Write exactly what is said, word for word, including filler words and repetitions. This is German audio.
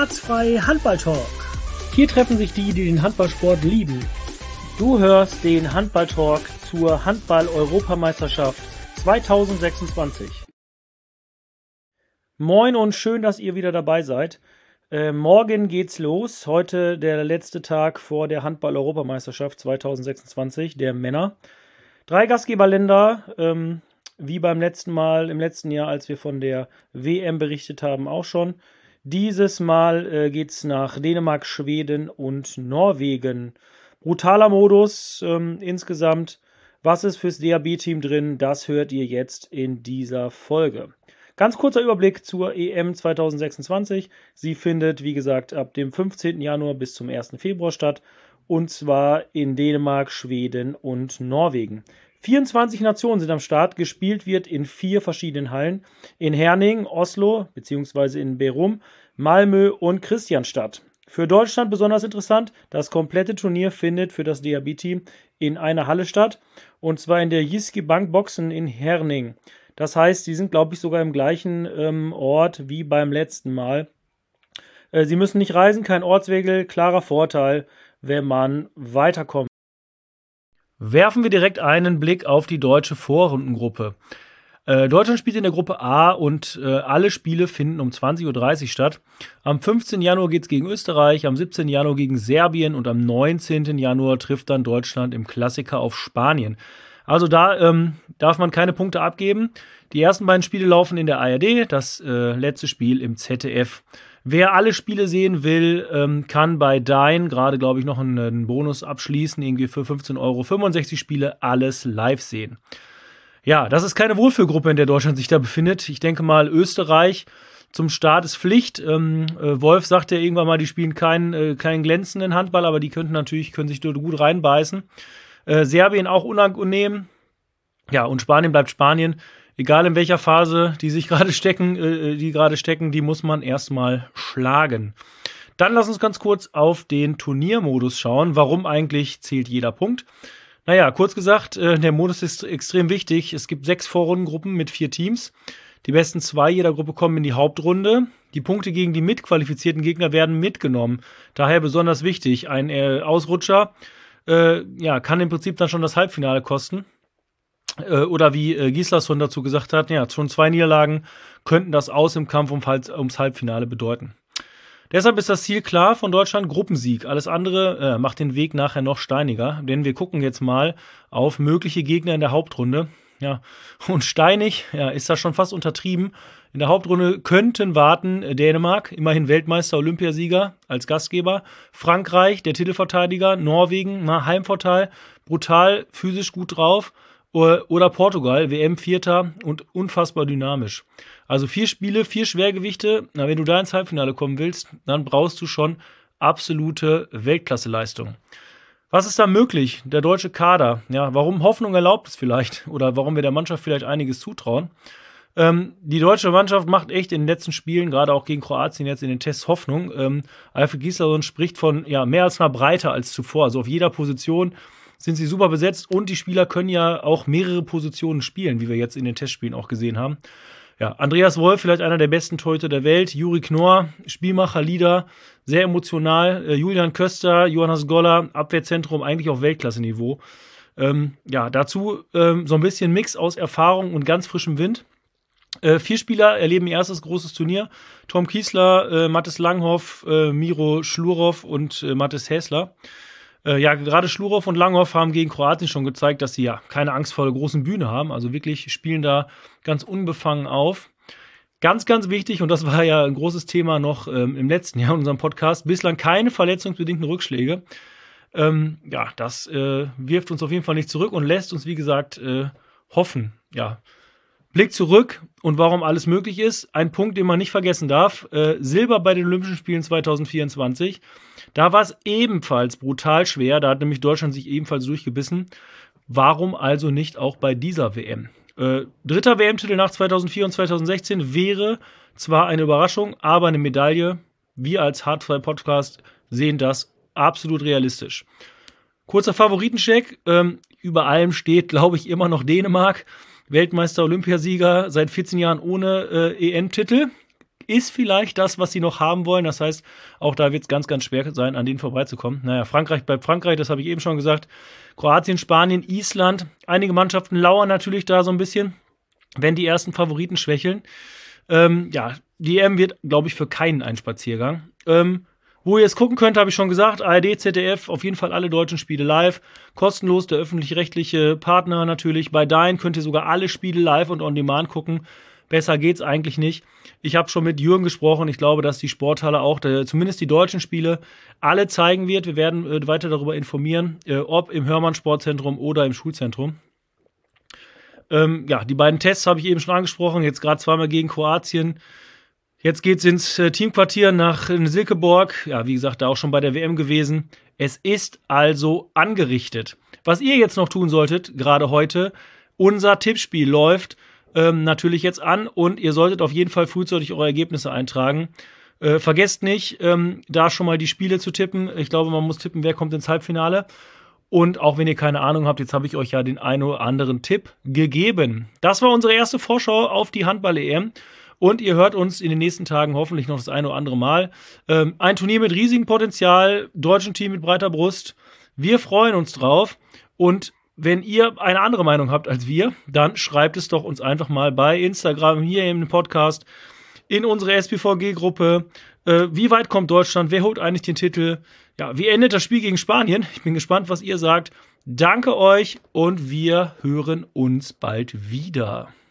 Schmerzfrei Handball-Talk. Hier treffen sich die, die den Handballsport lieben. Du hörst den Handball-Talk zur Handball-Europameisterschaft zwanzig sechsundzwanzig. Moin und schön, dass ihr wieder dabei seid. Äh, morgen geht's los. Heute der letzte Tag vor der Handball-Europameisterschaft zwanzig sechsundzwanzig der Männer. Drei Gastgeberländer, ähm, wie beim letzten Mal, im letzten Jahr, als wir von der W M berichtet haben, auch schon. Dieses Mal äh, geht's nach Dänemark, Schweden und Norwegen. Brutaler Modus ähm, insgesamt. Was ist fürs D A B-Team drin? Das hört ihr jetzt in dieser Folge. Ganz kurzer Überblick zur E M zwanzig sechsundzwanzig. Sie findet, wie gesagt, ab dem fünfzehnten Januar bis zum ersten Februar statt. Und zwar in Dänemark, Schweden und Norwegen. vierundzwanzig Nationen sind am Start. Gespielt wird in vier verschiedenen Hallen. In Herning, Oslo bzw. in Bærum, Malmö und Kristianstad. Für Deutschland besonders interessant, das komplette Turnier findet für das D A B-Team in einer Halle statt. Und zwar in der Jyske Bank Boxen in Herning. Das heißt, sie sind, glaube ich, sogar im gleichen ähm, Ort wie beim letzten Mal. Äh, sie müssen nicht reisen, kein Ortswechsel, klarer Vorteil, wenn man weiterkommt. Werfen wir direkt einen Blick auf die deutsche Vorrundengruppe. Äh, Deutschland spielt in der Gruppe A und äh, alle Spiele finden um zwanzig Uhr dreißig statt. Am fünfzehnten Januar geht es gegen Österreich, am siebzehnten Januar gegen Serbien und am neunzehnten Januar trifft dann Deutschland im Klassiker auf Spanien. Also da ähm, darf man keine Punkte abgeben. Die ersten beiden Spiele laufen in der A R D, das äh, letzte Spiel im Z D F. Wer alle Spiele sehen will, ähm, kann bei Dine gerade, glaube ich, noch einen, einen Bonus abschließen, irgendwie für fünfzehn Euro fünfundsechzig Spiele, alles live sehen. Ja, das ist keine Wohlfühlgruppe, in der Deutschland sich da befindet. Ich denke mal, Österreich zum Start ist Pflicht. Ähm, äh, Wolf sagte ja irgendwann mal, die spielen keinen, äh, keinen glänzenden Handball, aber die könnten natürlich, können sich dort gut reinbeißen. Äh, Serbien auch unangenehm. Ja, und Spanien bleibt Spanien. Egal in welcher Phase die sich gerade stecken, äh, die gerade stecken, die muss man erstmal schlagen. Dann lass uns ganz kurz auf den Turniermodus schauen. Warum eigentlich zählt jeder Punkt? Naja, kurz gesagt, äh, der Modus ist extrem wichtig. Es gibt sechs Vorrundengruppen mit vier Teams. Die besten zwei jeder Gruppe kommen in die Hauptrunde. Die Punkte gegen die mitqualifizierten Gegner werden mitgenommen. Daher besonders wichtig. Ein äh, Ausrutscher äh, ja, kann im Prinzip dann schon das Halbfinale kosten. Äh, oder wie äh, Gislason dazu gesagt hat, ja, schon zwei Niederlagen könnten das Aus im Kampf um, ums Halbfinale bedeuten. Deshalb ist das Ziel klar von Deutschland, Gruppensieg. Alles andere äh, macht den Weg nachher noch steiniger, denn wir gucken jetzt mal auf mögliche Gegner in der Hauptrunde. Ja, und steinig, ja, ist das schon fast untertrieben. In der Hauptrunde könnten warten äh, Dänemark, immerhin Weltmeister, Olympiasieger als Gastgeber, Frankreich, der Titelverteidiger, Norwegen, na, Heimvorteil, brutal, physisch gut drauf, oder, oder Portugal, W M-Vierter und unfassbar dynamisch. Also vier Spiele, vier Schwergewichte. Na, wenn du da ins Halbfinale kommen willst, dann brauchst du schon absolute Weltklasseleistung. Was ist da möglich? Der deutsche Kader. Ja, warum Hoffnung erlaubt es vielleicht? Oder warum wir der Mannschaft vielleicht einiges zutrauen? Ähm, die deutsche Mannschaft macht echt in den letzten Spielen, gerade auch gegen Kroatien jetzt in den Tests, Hoffnung. Ähm, Alfred Gislason spricht von ja mehr als einer Breite als zuvor. Also auf jeder Position sind sie super besetzt und die Spieler können ja auch mehrere Positionen spielen, wie wir jetzt in den Testspielen auch gesehen haben. Ja, Andreas Wolf, vielleicht einer der besten Torhüter der Welt. Juri Knorr, Spielmacher, Leader, sehr emotional. Äh, Julian Köster, Johannes Goller, Abwehrzentrum, eigentlich auf Weltklasse-Niveau. Ähm, ja, dazu ähm, so ein bisschen Mix aus Erfahrung und ganz frischem Wind. Äh, vier Spieler erleben ihr erstes großes Turnier. Tom Kiesler, äh, Mathis Langhoff, äh, Miro Schlurov und äh, Mathis Häsler. Äh, ja, gerade Schlurov und Langhoff haben gegen Kroatien schon gezeigt, dass sie ja keine Angst vor der großen Bühne haben. Also wirklich spielen da ganz unbefangen auf. Ganz, ganz wichtig, und das war ja ein großes Thema noch ähm, im letzten Jahr in unserem Podcast, bislang keine verletzungsbedingten Rückschläge. Ähm, ja, das äh, wirft uns auf jeden Fall nicht zurück und lässt uns, wie gesagt, äh, hoffen. Ja, Blick zurück und warum alles möglich ist. Ein Punkt, den man nicht vergessen darf. Äh, Silber bei den Olympischen Spielen zwanzig vierundzwanzig. Da war es ebenfalls brutal schwer. Da hat nämlich Deutschland sich ebenfalls durchgebissen. Warum also nicht auch bei dieser W M? Äh, dritter W M-Titel nach zweitausendvier und zweitausendsechzehn wäre zwar eine Überraschung, aber eine Medaille. Wir als Hard zwei Podcast sehen das absolut realistisch. Kurzer Favoritencheck. Ähm, über allem steht, glaube ich, immer noch Dänemark. Weltmeister, Olympiasieger, seit vierzehn Jahren ohne äh, E M-Titel. ist vielleicht das, was sie noch haben wollen. Das heißt, auch da wird es ganz, ganz schwer sein, an denen vorbeizukommen. Naja, Frankreich bleibt Frankreich, das habe ich eben schon gesagt. Kroatien, Spanien, Island. Einige Mannschaften lauern natürlich da so ein bisschen, wenn die ersten Favoriten schwächeln. Ähm, ja, die E M wird, glaube ich, für keinen ein Spaziergang. Ähm, Wo ihr es gucken könnt, habe ich schon gesagt, A R D, Z D F, auf jeden Fall alle deutschen Spiele live. Kostenlos, der öffentlich-rechtliche Partner natürlich. Bei Dine könnt ihr sogar alle Spiele live und on demand gucken. Besser geht's eigentlich nicht. Ich habe schon mit Jürgen gesprochen. Ich glaube, dass die Sporthalle auch, der, zumindest die deutschen Spiele, alle zeigen wird. Wir werden äh, weiter darüber informieren, äh, ob im Hörmann-Sportzentrum oder im Schulzentrum. Ähm, ja, die beiden Tests habe ich eben schon angesprochen. Jetzt gerade zweimal gegen Kroatien. Jetzt geht's ins äh, Teamquartier nach in Silkeborg. Ja, wie gesagt, da auch schon bei der W M gewesen. Es ist also angerichtet. Was ihr jetzt noch tun solltet, gerade heute, unser Tippspiel läuft ähm, natürlich jetzt an und ihr solltet auf jeden Fall frühzeitig eure Ergebnisse eintragen. Äh, vergesst nicht, ähm, da schon mal die Spiele zu tippen. Ich glaube, man muss tippen, wer kommt ins Halbfinale. Und auch wenn ihr keine Ahnung habt, jetzt habe ich euch ja den einen oder anderen Tipp gegeben. Das war unsere erste Vorschau auf die Handball-E M. Und ihr hört uns in den nächsten Tagen hoffentlich noch das eine oder andere Mal. Ähm, ein Turnier mit riesigem Potenzial, deutschen Team mit breiter Brust. Wir freuen uns drauf. Und wenn ihr eine andere Meinung habt als wir, dann schreibt es doch uns einfach mal bei Instagram, hier im Podcast, in unsere S P V G-Gruppe. Äh, wie weit kommt Deutschland? Wer holt eigentlich den Titel? Ja, wie endet das Spiel gegen Spanien? Ich bin gespannt, was ihr sagt. Danke euch und wir hören uns bald wieder.